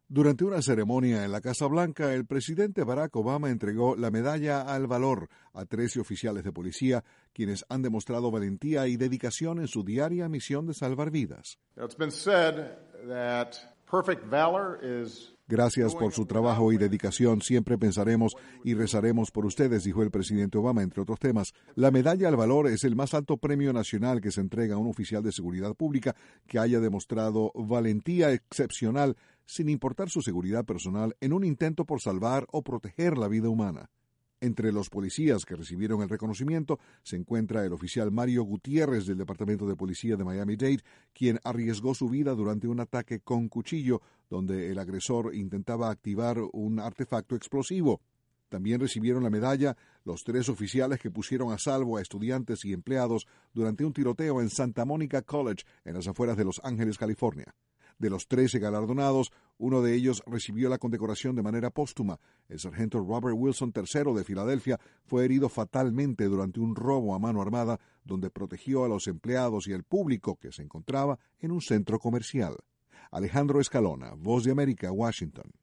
Durante una ceremonia en la Casa Blanca, el presidente Barack Obama entregó la Medalla al Valor a 13 oficiales de policía, quienes han demostrado valentía y dedicación en su diaria misión de salvar vidas. Gracias por su trabajo y dedicación. Siempre pensaremos y rezaremos por ustedes, dijo el presidente Obama, entre otros temas. La Medalla al Valor es el más alto premio nacional que se entrega a un oficial de seguridad pública que haya demostrado valentía excepcional sin importar su seguridad personal en un intento por salvar o proteger la vida humana. Entre los policías que recibieron el reconocimiento se encuentra el oficial Mario Gutiérrez del Departamento de Policía de Miami-Dade, quien arriesgó su vida durante un ataque con cuchillo donde el agresor intentaba activar un artefacto explosivo. También recibieron la medalla los 3 oficiales que pusieron a salvo a estudiantes y empleados durante un tiroteo en Santa Monica College, en las afueras de Los Ángeles, California. De los 13 galardonados, uno de ellos recibió la condecoración de manera póstuma. El sargento Robert Wilson III de Filadelfia fue herido fatalmente durante un robo a mano armada donde protegió a los empleados y al público que se encontraba en un centro comercial. Alejandro Escalona, Voz de América, Washington.